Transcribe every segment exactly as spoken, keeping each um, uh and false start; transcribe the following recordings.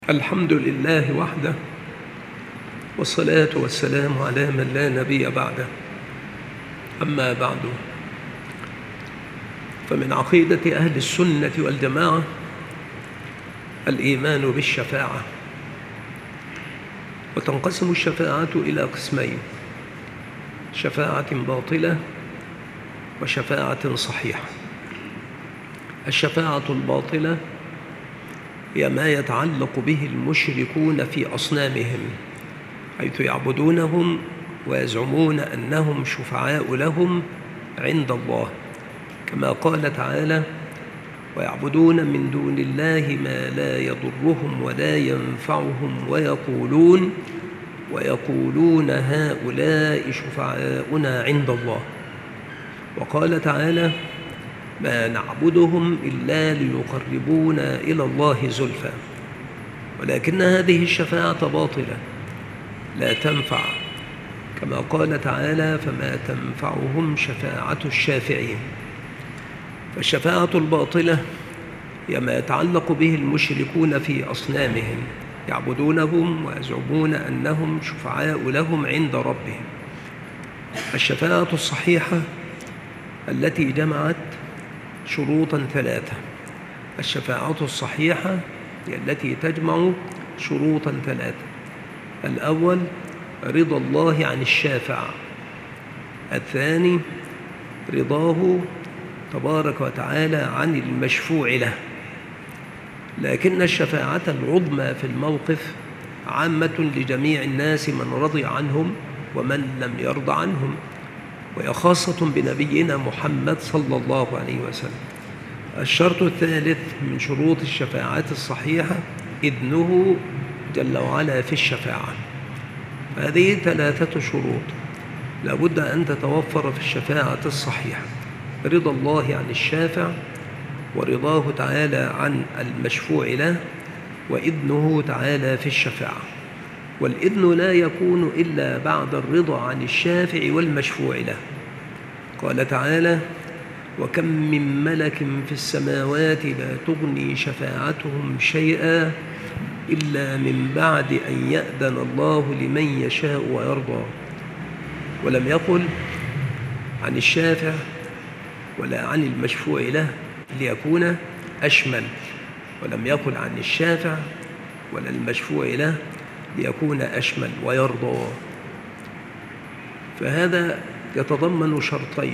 الحمد لله وحده، والصلاة والسلام على من لا نبي بعده. أما بعد، فمن عقيدة أهل السنة والجماعة الإيمان بالشفاعة. وتنقسم الشفاعة إلى قسمين: شفاعة باطلة وشفاعة صحيحة. الشفاعة الباطلة هي ما يتعلق به المشركون في أصنامهم، حيث يعبدونهم ويزعمون أنهم شفعاء لهم عند الله، كما قال تعالى: ويعبدون من دون الله ما لا يضرهم ولا ينفعهم ويقولون ويقولون هؤلاء شفعاؤنا عند الله. وقال تعالى: ما نعبدهم إلا ليقربونا إلى الله زلفى. ولكن هذه الشفاعة باطلة لا تنفع، كما قال تعالى: فما تنفعهم شفاعة الشافعين. فالشفاعة الباطلة هي ما يتعلق به المشركون في أصنامهم، يعبدونهم ويزعمون أنهم شفعاء لهم عند ربهم. الشفاعة الصحيحة التي جمعت شروطا ثلاثة. الشفاعة الصحيحة هي التي تجمع شروطا ثلاثة: الأول رضا الله عن الشافع، الثاني رضاه تبارك وتعالى عن المشفوع له. لكن الشفاعة العظمى في الموقف عامة لجميع الناس، من رضي عنهم ومن لم يرض عنهم، وهي خاصة بنبينا محمد صلى الله عليه وسلم. الشرط الثالث من شروط الشفاعات الصحيحة إذنه جل وعلا في الشفاعة. هذه ثلاثة شروط لابد أن تتوفر في الشفاعة الصحيحة: رضا الله عن الشافع، ورضاه تعالى عن المشفوع له، وإذنه تعالى في الشفاعة. والإذن لا يكون إلا بعد الرضا عن الشافع والمشفوع له. قال تعالى: وكم من ملك في السماوات لا تغني شفاعتهم شيئا إلا من بعد أن يأذن الله لمن يشاء ويرضى. ولم يقل عن الشافع ولا عن المشفوع له ليكون أشمل، ولم يقل عن الشافع ولا المشفوع له ليكون أشمل ويرضى. فهذا يتضمن شرطين.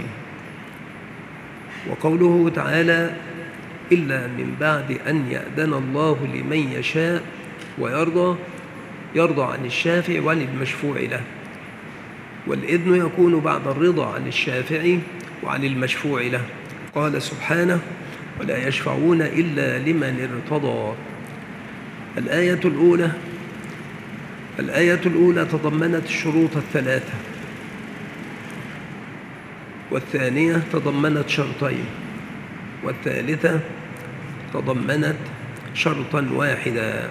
وقوله تعالى: إلا من بعد أن يأذن الله لمن يشاء ويرضى، يرضى عن الشافع وعن المشفوع له. والإذن يكون بعد الرضا عن الشافع وعن المشفوع له. قال سبحانه: ولا يشفعون إلا لمن ارتضى. الآية الأولى الآية الأولى تضمنت الشروط الثلاثة، والثانية تضمنت شرطين، والثالثة تضمنت شرطا واحدا.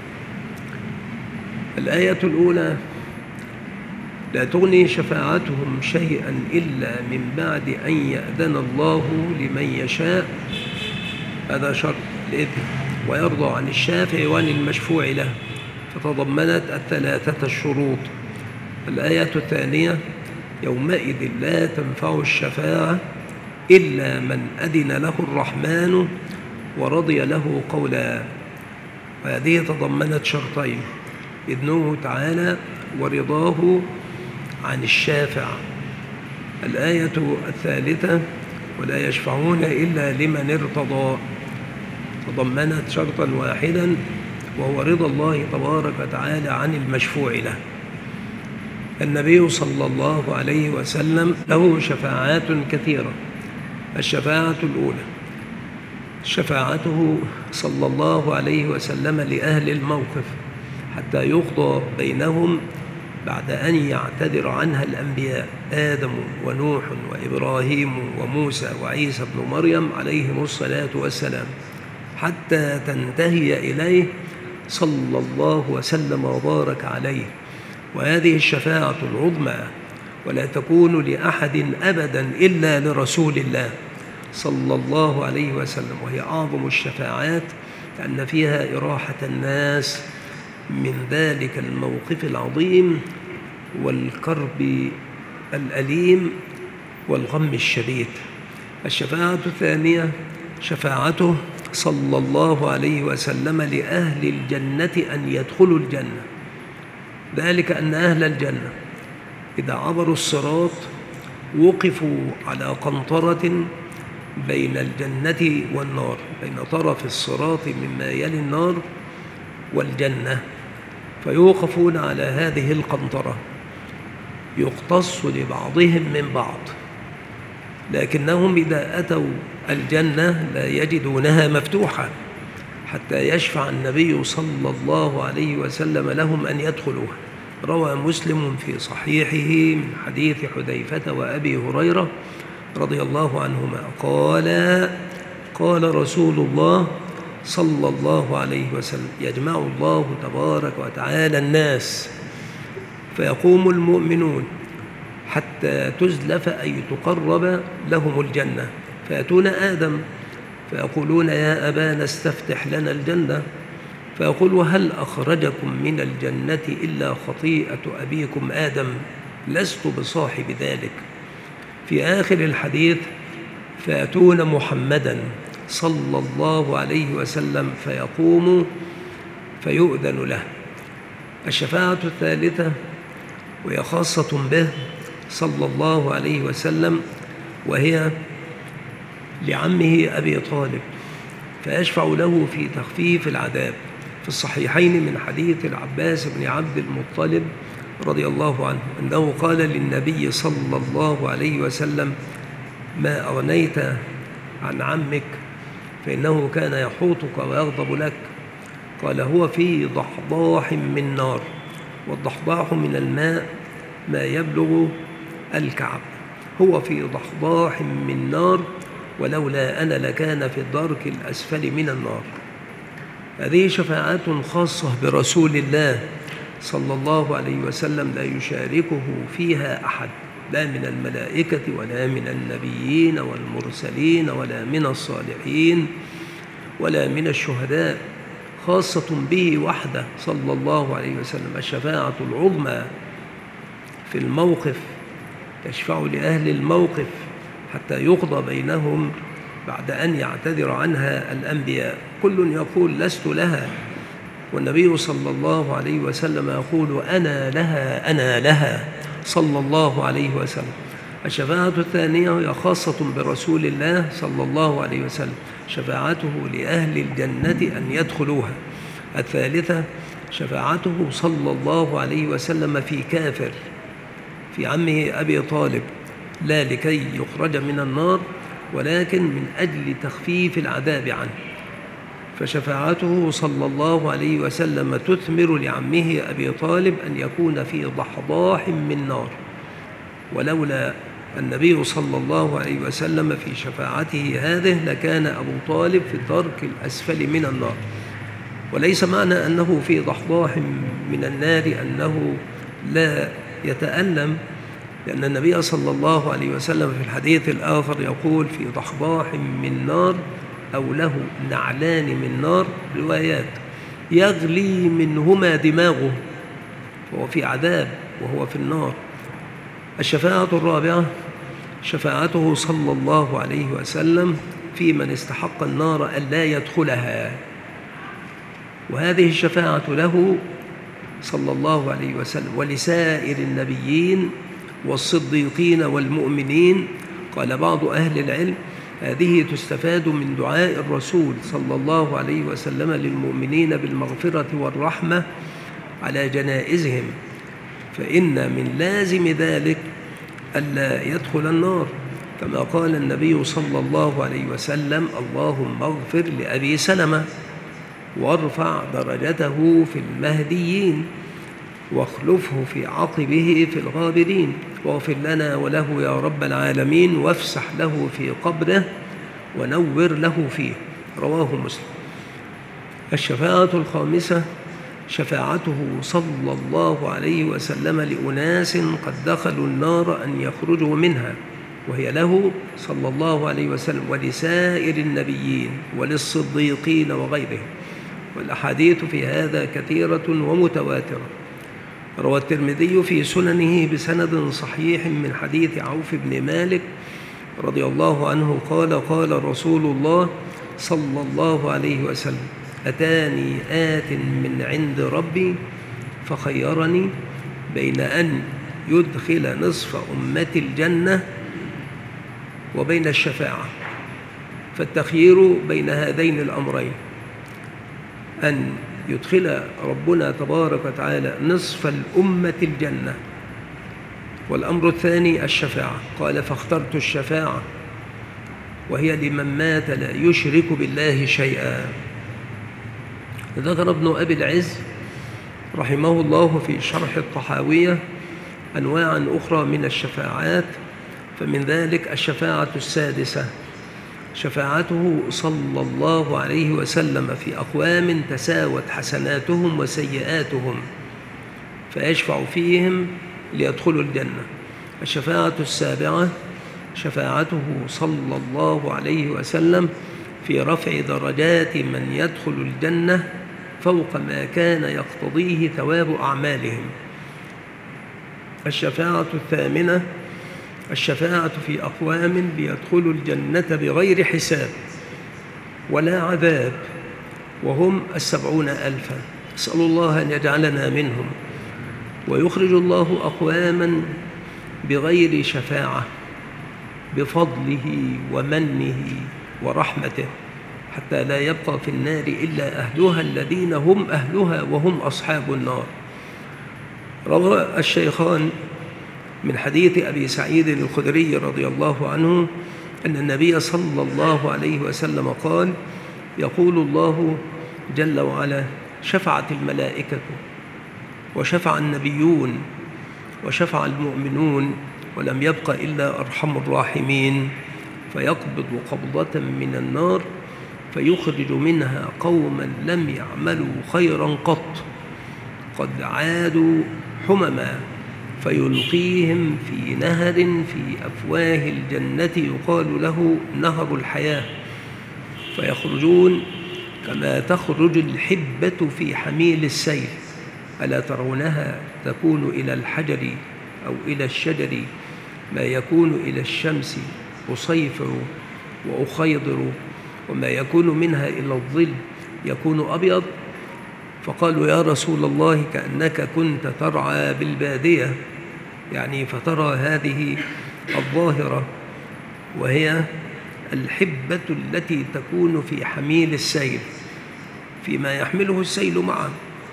الآية الأولى: لا تغني شفاعتهم شيئا إلا من بعد أن يأذن الله لمن يشاء، هذا شرط الإذن، ويرضى عن الشافع وعن المشفوع له، فتضمنت الثلاثة الشروط. الآية الثانية: يومئذ لا تنفع الشفاعة إلا من أذن له الرحمن ورضي له قولا. وهذه تضمنت شرطين: إذنه تعالى ورضاه عن الشافع. الآية الثالثة: ولا يشفعون إلا لمن ارتضى، تضمنت شرطا واحدا، وهو رضا الله تبارك وتعالى عن المشفوع له. النبي صلى الله عليه وسلم له شفاعات كثيرة. الشفاعة الأولى: شفاعته صلى الله عليه وسلم لأهل الموقف حتى يقضى بينهم بعد أن يعتذر عنها الأنبياء آدم ونوح وإبراهيم وموسى وعيسى بن مريم عليهم الصلاة والسلام، حتى تنتهي إليه صلى الله وسلم وبارك عليه. وهذه الشفاعة العظمى، ولا تكون لأحد أبدا إلا لرسول الله صلى الله عليه وسلم، وهي أعظم الشفاعات لأن فيها إراحة الناس من ذلك الموقف العظيم والكرب الأليم والغم الشديد. الشفاعة الثانية شفاعته صلى الله عليه وسلم لأهل الجنة أن يدخلوا الجنة، ذلك أن أهل الجنة إذا عبروا الصراط وقفوا على قنطرة بين الجنة والنار، بين طرف الصراط مما يلي النار والجنة، فيوقفون على هذه القنطرة يقتص لبعضهم من بعض، لكنهم إذا أتوا الجنة لا يجدونها مفتوحة حتى يشفع النبي صلى الله عليه وسلم لهم أن يدخلوها. روى مسلم في صحيحه من حديث حذيفة وأبي هريرة رضي الله عنهما قال قال رسول الله صلى الله عليه وسلم: يجمع الله تبارك وتعالى الناس فيقوم المؤمنون حتى تزلف أي تقرب لهم الجنة، فيأتون آدم فيقولون: يا أبانا استفتح لنا الجنة، فيقول: وهل أخرجكم من الجنة إلا خطيئة أبيكم آدم؟ لست بصاحب ذلك. في آخر الحديث: فيأتون محمدا صلى الله عليه وسلم فيقوم فيؤذن له. الشفاعة الثالثة وهي خاصة به صلى الله عليه وسلم، وهي لعمه أبي طالب، فيشفع له في تخفيف العذاب. في الصحيحين من حديث العباس بن عبد المطلب رضي الله عنه أنه قال للنبي صلى الله عليه وسلم: ما أغنيت عن عمك فإنه كان يحوطك ويغضب لك؟ قال: هو في ضحضاح من نار، والضحضاح من الماء ما يبلغ الكعب، هو في ضحضاح من نار، ولولا أنا لكان في الدرك الأسفل من النار. هذه شفاعات خاصة برسول الله صلى الله عليه وسلم لا يشاركه فيها أحد، لا من الملائكة ولا من النبيين والمرسلين ولا من الصالحين ولا من الشهداء، خاصة به وحده صلى الله عليه وسلم. الشفاعة العظمى في الموقف، يشفع لأهل الموقف حتى يقضى بينهم بعد أن يعتذر عنها الأنبياء. كل يقول: لست لها، والنبي صلى الله عليه وسلم يقول: أنا لها أنا لها صلى الله عليه وسلم. الشفاعة الثانية هي خاصة برسول الله صلى الله عليه وسلم، شفاعته لأهل الجنة أن يدخلوها. الثالثة شفاعته صلى الله عليه وسلم في كافر، في عمه أبي طالب، لا لكي يخرج من النار ولكن من أجل تخفيف العذاب عنه، فشفاعته صلى الله عليه وسلم تثمر لعمه أبي طالب أن يكون في ضحضاح من نار، ولولا النبي صلى الله عليه وسلم في شفاعته هذه لكان أبو طالب في الدرك الأسفل من النار. وليس معنى أنه في ضحضاح من النار أنه لا يتألم، لأن النبي صلى الله عليه وسلم في الحديث الآخر يقول: في ضحضاح من نار أو له نعلان من نار، روايات، يغلي منهما دماغه، وهو في عذاب وهو في النار. الشفاعة الرابعة شفاعته صلى الله عليه وسلم في من استحق النار ألا يدخلها، وهذه الشفاعة له صلى الله عليه وسلم ولسائر النبيين والصديقين والمؤمنين. قال بعض أهل العلم: هذه تستفاد من دعاء الرسول صلى الله عليه وسلم للمؤمنين بالمغفرة والرحمة على جنائزهم، فإن من لازم ذلك ألا يدخل النار، كما قال النبي صلى الله عليه وسلم: اللهم اغفر لأبي سلمة وارفع درجته في المهديين واخلفه في عقبه في الغابرين، واغفر لنا وله يا رب العالمين، وافسح له في قبره ونور له فيه. رواه مسلم. الشفاعة الخامسة شفاعته صلى الله عليه وسلم لأناس قد دخلوا النار أن يخرجوا منها، وهي له صلى الله عليه وسلم ولسائر النبيين وللصديقين وغيرهم. والأحاديث في هذا كثيرة ومتواترة. روى الترمذي في سننه بسند صحيح من حديث عوف بن مالك رضي الله عنه قال قال رسول الله صلى الله عليه وسلم: أتاني آت من عند ربي فخيرني بين أن يدخل نصف أمتي الجنة وبين الشفاعة، فالتخيير بين هذين الأمرين، أن يدخل ربنا تبارك وتعالى نصف الأمة الجنة، والأمر الثاني الشفاعة. قال: فاخترت الشفاعة، وهي لمن مات لا يشرك بالله شيئا. ذكر ابن أبي العز رحمه الله في شرح الطحاوية أنواعا أخرى من الشفاعات، فمن ذلك الشفاعة السادسة شفاعته صلى الله عليه وسلم في أقوام تساوت حسناتهم وسيئاتهم فيشفع فيهم ليدخلوا الجنة. الشفاعة السابعة شفاعته صلى الله عليه وسلم في رفع درجات من يدخل الجنة فوق ما كان يقتضيه ثواب أعمالهم. الشفاعة الثامنة الشفاعة في أقوام ليدخلوا الجنة بغير حساب ولا عذاب، وهم السبعون ألفا. أسأل الله أن يجعلنا منهم. ويخرج الله أقواما بغير شفاعة بفضله ومنه ورحمته، حتى لا يبقى في النار إلا أهلها الذين هم أهلها وهم أصحاب النار. روى الشيخان من حديث أبي سعيد الخدري رضي الله عنه أن النبي صلى الله عليه وسلم قال: يقول الله جل وعلا: شفعت الملائكة وشفع النبيون وشفع المؤمنون ولم يبق إلا أرحم الراحمين، فيقبض قبضة من النار فيخرج منها قوما لم يعملوا خيرا قط قد عادوا حمما، فيلقيهم في نهر في أفواه الجنة يقال له نهر الحياة، فيخرجون كما تخرج الحبة في حميل السيل، ألا ترونها تكون إلى الحجر أو إلى الشجر ما يكون إلى الشمس أصيفر وأخيضر، وما يكون منها إلى الظل يكون أبيض. فقالوا: يا رسول الله كأنك كنت ترعى بالبادية، يعني فترى هذه الظاهرة وهي الحبة التي تكون في حميل السيل فيما يحمله السيل معه،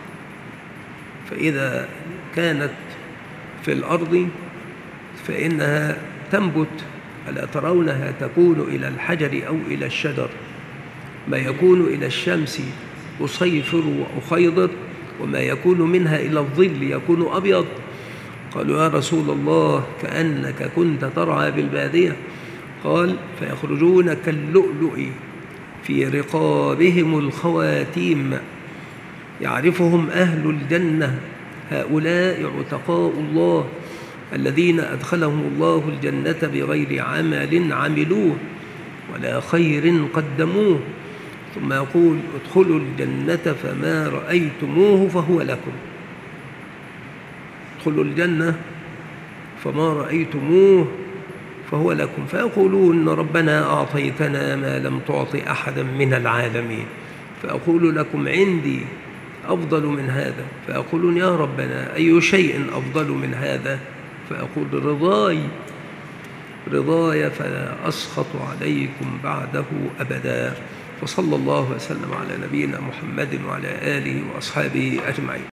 فإذا كانت في الأرض فإنها تنبت، ألا ترونها تكون إلى الحجر أو إلى الشجر ما يكون إلى الشمس أصيفر وأخيضر، وما يكون منها إلى الظل يكون أبيض. قالوا: يا رسول الله كأنك كنت ترعى بالبادية. قال: فيخرجون كاللؤلؤ في رقابهم الخواتيم، يعرفهم أهل الجنة، هؤلاء عتقاء الله الذين أدخلهم الله الجنة بغير عمل عملوه ولا خير قدموه، ثم يقول: ادخلوا الجنة فما رأيتموه فهو لكم. ادخلوا الجنة فما رأيتموه فهو لكم، فيقولون: ربنا أعطيتنا ما لم تعط أحدا من العالمين، فأقول لكم عندي أفضل من هذا، فيقولون: يا ربنا أي شيء أفضل من هذا؟ فأقول: رضاي رضاي فلا أسخط عليكم بعده أبدا. وصلى الله وسلم على نبينا محمد وعلى آله وأصحابه أجمعين.